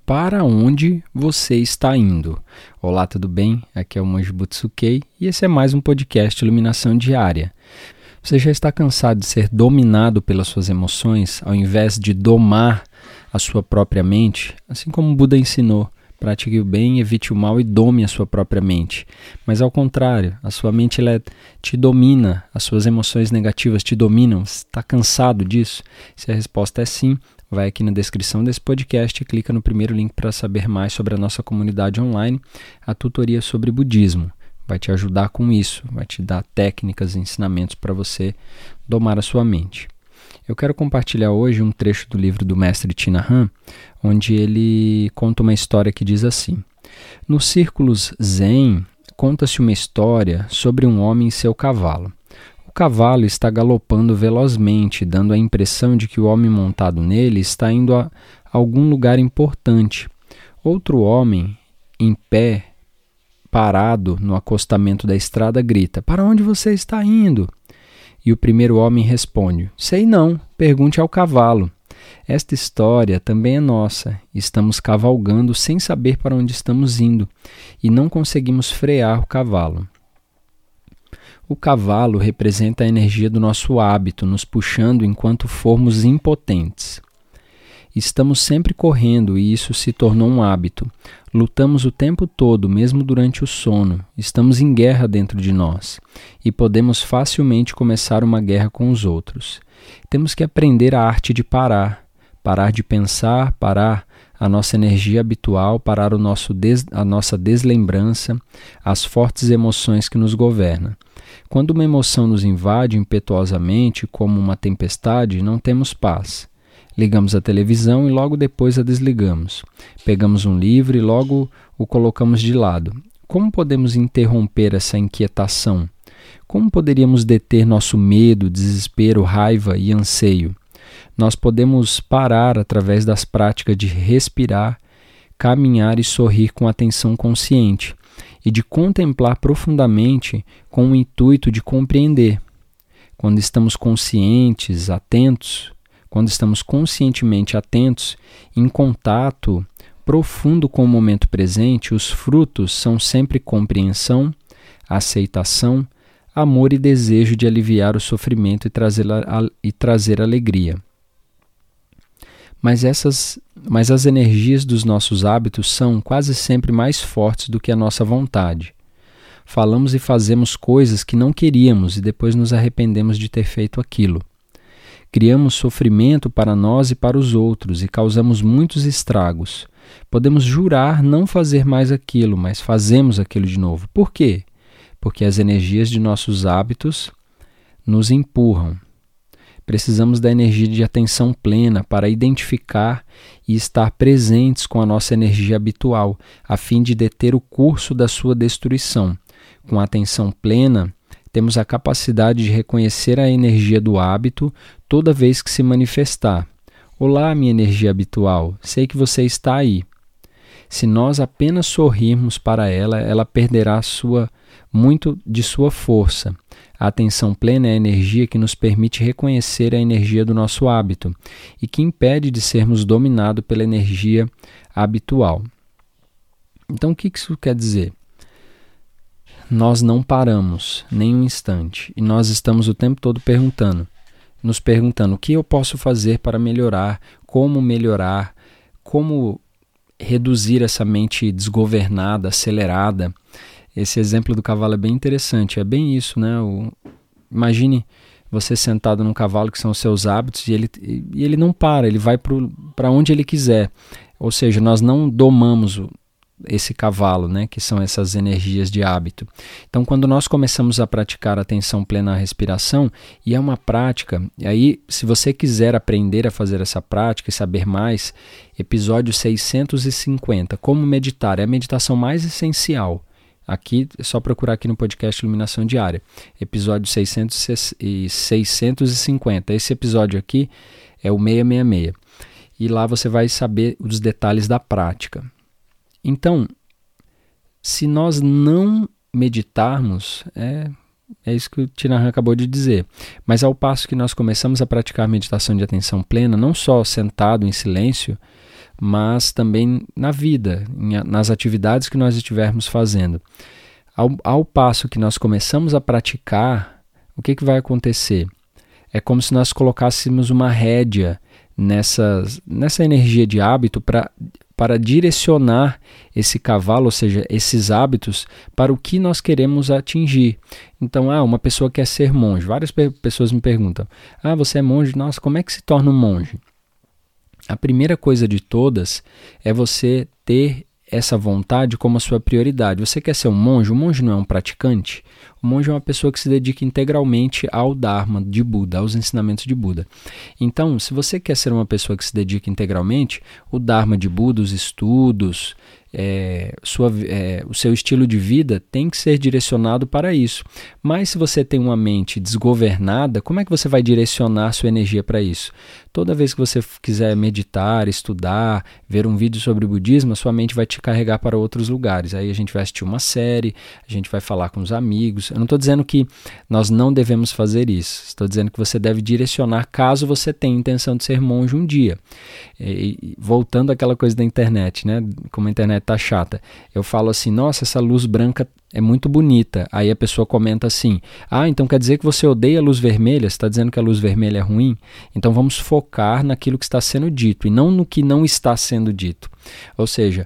para onde você está indo. Olá, tudo bem? Aqui é o Monge Butsukei e esse é mais um podcast Iluminação Diária. Você já está cansado de ser dominado pelas suas emoções ao invés de domar a sua própria mente? Assim como o Buda ensinou, pratique o bem, evite o mal e dome a sua própria mente. Mas ao contrário, a sua mente te domina, as suas emoções negativas te dominam. Você está cansado disso? Se a resposta é sim, vai aqui na descrição desse podcast e clica no primeiro link para saber mais sobre a nossa comunidade online, a tutoria sobre budismo. Vai te ajudar com isso, vai te dar técnicas e ensinamentos para você domar a sua mente. Eu quero compartilhar hoje um trecho do livro do mestre Thich Nhat Hanh, onde ele conta uma história que diz assim: nos círculos zen, conta-se uma história sobre um homem e seu cavalo. O cavalo está galopando velozmente, dando a impressão de que o homem montado nele está indo a algum lugar importante. Outro homem, em pé, parado no acostamento da estrada, grita: "Para onde você está indo?" E o primeiro homem responde: "Sei não, pergunte ao cavalo." Esta história também é nossa. Estamos cavalgando sem saber para onde estamos indo e não conseguimos frear o cavalo. O cavalo representa a energia do nosso hábito, nos puxando enquanto formos impotentes. Estamos sempre correndo e isso se tornou um hábito. Lutamos o tempo todo, mesmo durante o sono. Estamos em guerra dentro de nós e podemos facilmente começar uma guerra com os outros. Temos que aprender a arte de parar de pensar, parar a nossa energia habitual, parar a nossa deslembrança, as fortes emoções que nos governam. Quando uma emoção nos invade impetuosamente, como uma tempestade, não temos paz. Ligamos a televisão e logo depois a desligamos. Pegamos um livro e logo o colocamos de lado. Como podemos interromper essa inquietação? Como poderíamos deter nosso medo, desespero, raiva e anseio? Nós podemos parar através das práticas de respirar, caminhar e sorrir com atenção consciente e de contemplar profundamente com o intuito de compreender. Quando estamos conscientes, atentos, quando estamos conscientemente atentos, em contato profundo com o momento presente, os frutos são sempre compreensão, aceitação, amor e desejo de aliviar o sofrimento e trazer alegria. Mas as energias dos nossos hábitos são quase sempre mais fortes do que a nossa vontade. Falamos e fazemos coisas que não queríamos e depois nos arrependemos de ter feito aquilo. Criamos sofrimento para nós e para os outros e causamos muitos estragos. Podemos jurar não fazer mais aquilo, mas fazemos aquilo de novo. Por quê? Porque as energias de nossos hábitos nos empurram. Precisamos da energia de atenção plena para identificar e estar presentes com a nossa energia habitual, a fim de deter o curso da sua destruição. Com a atenção plena, temos a capacidade de reconhecer a energia do hábito toda vez que se manifestar. Olá, minha energia habitual, sei que você está aí. Se nós apenas sorrirmos para ela, ela perderá muito de sua força. A atenção plena é a energia que nos permite reconhecer a energia do nosso hábito e que impede de sermos dominados pela energia habitual. Então, o que isso quer dizer? Nós não paramos nem um instante e nós estamos o tempo todo nos perguntando o que eu posso fazer para melhorar, como reduzir essa mente desgovernada, acelerada. Esse exemplo do cavalo é bem interessante, é bem isso, né? Imagine você sentado num cavalo que são os seus hábitos e ele não para, ele vai para onde ele quiser. Ou seja, nós não domamos esse cavalo, né? Que são essas energias de hábito. Então, quando nós começamos a praticar a atenção plena à respiração, e é uma prática, e aí se você quiser aprender a fazer essa prática e saber mais, episódio 650, como meditar, é a meditação mais essencial. Aqui, é só procurar aqui no podcast Iluminação Diária, episódio 650. Esse episódio aqui é o 666. E lá você vai saber os detalhes da prática. Então, se nós não meditarmos, é isso que o Thich Nhat Hanh acabou de dizer. Mas ao passo que nós começamos a praticar meditação de atenção plena, não só sentado em silêncio, mas também na vida, nas atividades que nós estivermos fazendo. Ao passo que nós começamos a praticar, o que vai acontecer? É como se nós colocássemos uma rédea nessa energia de hábito para direcionar esse cavalo, ou seja, esses hábitos, para o que nós queremos atingir. Então, uma pessoa quer ser monge. Várias pessoas me perguntam, você é monge? Nossa, como é que se torna um monge? A primeira coisa de todas é você ter essa vontade como a sua prioridade. Você quer ser um monge? O monge não é um praticante. O monge é uma pessoa que se dedica integralmente ao Dharma de Buda, aos ensinamentos de Buda. Então, se você quer ser uma pessoa que se dedica integralmente, o Dharma de Buda, os estudos, o seu estilo de vida tem que ser direcionado para isso. Mas se você tem uma mente desgovernada, como é que você vai direcionar sua energia para isso? Toda vez que você quiser meditar, estudar, ver um vídeo sobre o budismo, a sua mente vai te carregar para outros lugares. Aí a gente vai assistir uma série, a gente vai falar com os amigos. Eu não estou dizendo que nós não devemos fazer isso. Estou dizendo que você deve direcionar caso você tenha intenção de ser monge um dia. E voltando àquela coisa da internet, né? Como a internet tá chata. Eu falo assim, nossa, essa luz branca é muito bonita. Aí a pessoa comenta assim, então quer dizer que você odeia a luz vermelha? Você está dizendo que a luz vermelha é ruim? Então vamos focar naquilo que está sendo dito e não no que não está sendo dito. Ou seja,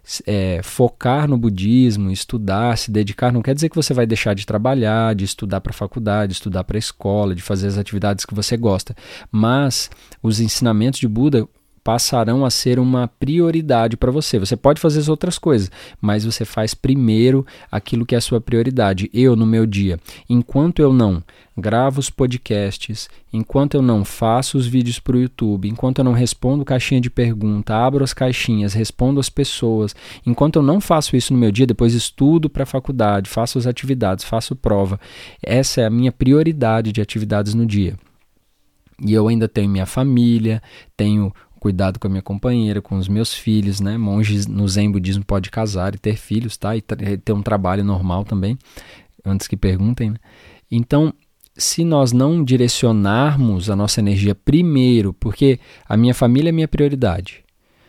focar no budismo, estudar, se dedicar, não quer dizer que você vai deixar de trabalhar, de estudar para a faculdade, de estudar para a escola, de fazer as atividades que você gosta. Mas os ensinamentos de Buda passarão a ser uma prioridade para você. Você pode fazer as outras coisas, mas você faz primeiro aquilo que é a sua prioridade. Eu, no meu dia, enquanto eu não gravo os podcasts, enquanto eu não faço os vídeos para o YouTube, enquanto eu não respondo caixinha de pergunta, abro as caixinhas, respondo as pessoas, enquanto eu não faço isso no meu dia, depois estudo para a faculdade, faço as atividades, faço prova. Essa é a minha prioridade de atividades no dia. E eu ainda tenho minha família, tenho cuidado com a minha companheira, com os meus filhos, né? Monges no Zen Budismo pode casar e ter filhos, tá? E ter um trabalho normal também, antes que perguntem, né? Então, se nós não direcionarmos a nossa energia primeiro, porque a minha família é minha prioridade,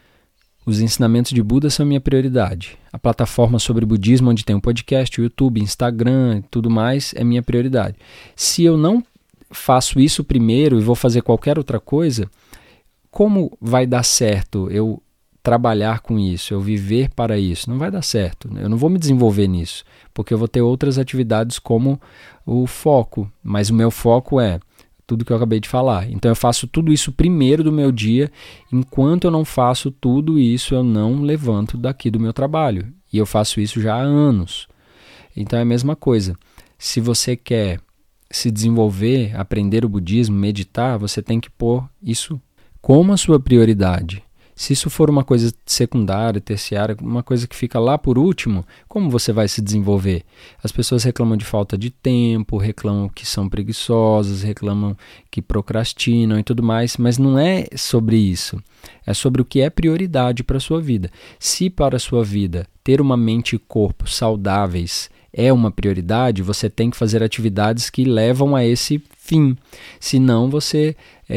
os ensinamentos de Buda são minha prioridade, a plataforma sobre budismo, onde tem um podcast, YouTube, Instagram e tudo mais, é minha prioridade. Se eu não faço isso primeiro e vou fazer qualquer outra coisa, como vai dar certo eu trabalhar com isso, eu viver para isso? Não vai dar certo, eu não vou me desenvolver nisso, porque eu vou ter outras atividades como o foco, mas o meu foco é tudo que eu acabei de falar. Então eu faço tudo isso primeiro do meu dia, enquanto eu não faço tudo isso, eu não levanto daqui do meu trabalho, e eu faço isso já há anos. Então é a mesma coisa, se você quer se desenvolver, aprender o budismo, meditar, você tem que pôr isso como a sua prioridade. Se isso for uma coisa secundária, terciária, uma coisa que fica lá por último, como você vai se desenvolver? As pessoas reclamam de falta de tempo, reclamam que são preguiçosas, reclamam que procrastinam e tudo mais, mas não é sobre isso. É sobre o que é prioridade para a sua vida. Se para a sua vida ter uma mente e corpo saudáveis é uma prioridade, você tem que fazer atividades que levam a esse fim. Senão você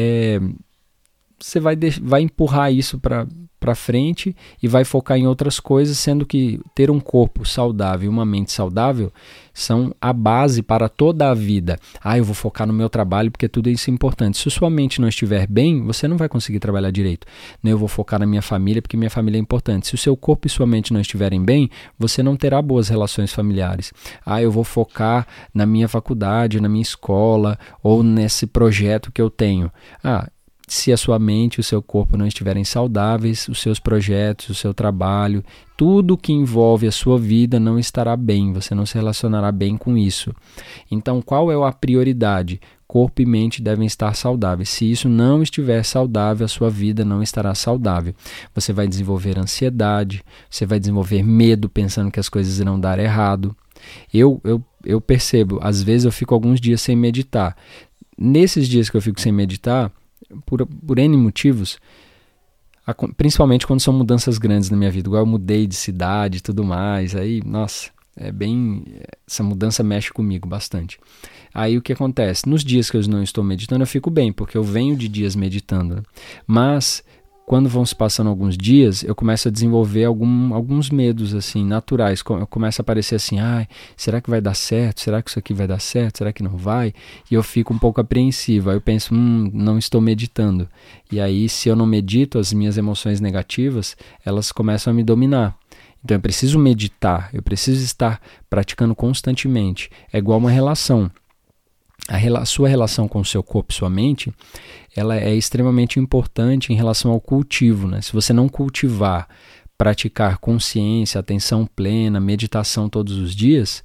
vai empurrar isso para frente e vai focar em outras coisas, sendo que ter um corpo saudável e uma mente saudável são a base para toda a vida. Eu vou focar no meu trabalho porque tudo isso é importante. Se sua mente não estiver bem, você não vai conseguir trabalhar direito. Eu vou focar na minha família porque minha família é importante. Se o seu corpo e sua mente não estiverem bem, você não terá boas relações familiares. Eu vou focar na minha faculdade, na minha escola ou nesse projeto que eu tenho. Se a sua mente e o seu corpo não estiverem saudáveis, os seus projetos, o seu trabalho, tudo que envolve a sua vida não estará bem, você não se relacionará bem com isso. Então, qual é a prioridade? Corpo e mente devem estar saudáveis. Se isso não estiver saudável, a sua vida não estará saudável. Você vai desenvolver ansiedade, você vai desenvolver medo pensando que as coisas irão dar errado. Eu percebo, às vezes eu fico alguns dias sem meditar. Nesses dias que eu fico sem meditar, por N motivos, principalmente quando são mudanças grandes na minha vida, igual eu mudei de cidade e tudo mais, aí, nossa, essa mudança mexe comigo bastante. Aí o que acontece? Nos dias que eu não estou meditando, eu fico bem, porque eu venho de dias meditando, né? Mas quando vão se passando alguns dias, eu começo a desenvolver alguns medos assim, naturais. Começa a aparecer assim, será que vai dar certo? Será que isso aqui vai dar certo? Será que não vai? E eu fico um pouco apreensivo. Aí eu penso, não estou meditando. E aí, se eu não medito, as minhas emoções negativas, elas começam a me dominar. Então eu preciso meditar, eu preciso estar praticando constantemente. É igual uma relação. A sua relação com o seu corpo e sua mente, ela é extremamente importante em relação ao cultivo, né? Se você não cultivar, praticar consciência, atenção plena, meditação todos os dias,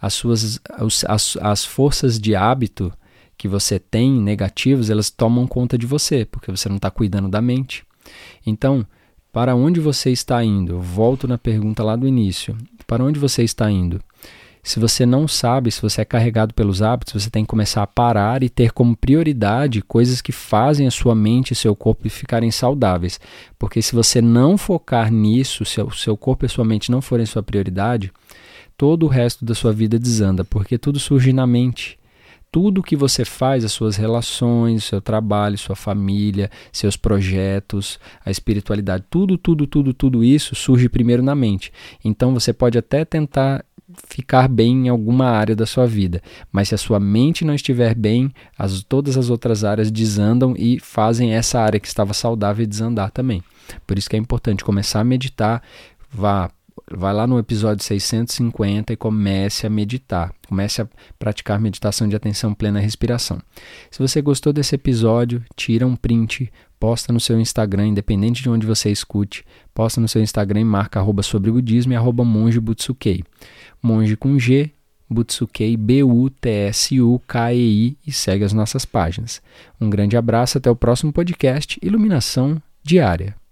as forças de hábito que você tem negativas, elas tomam conta de você, porque você não está cuidando da mente. Então, para onde você está indo? Eu volto na pergunta lá do início. Para onde você está indo? Se você não sabe, se você é carregado pelos hábitos, você tem que começar a parar e ter como prioridade coisas que fazem a sua mente e seu corpo ficarem saudáveis. Porque se você não focar nisso, se o seu corpo e a sua mente não forem sua prioridade, todo o resto da sua vida desanda, porque tudo surge na mente. Tudo que você faz, as suas relações, seu trabalho, sua família, seus projetos, a espiritualidade, tudo isso surge primeiro na mente. Então você pode até tentar ficar bem em alguma área da sua vida, mas se a sua mente não estiver bem, todas as outras áreas desandam e fazem essa área que estava saudável desandar também. Por isso que é importante começar a meditar. Vai lá no episódio 650 e comece a meditar. Comece a praticar meditação de atenção plena e respiração. Se você gostou desse episódio, tira um print, posta no seu Instagram, independente de onde você escute, posta no seu Instagram e marca @sobrebudismo e @mongebutsukkei. Monge com G, Butsukkei, Butsukkei, e segue as nossas páginas. Um grande abraço, até o próximo podcast Iluminação Diária.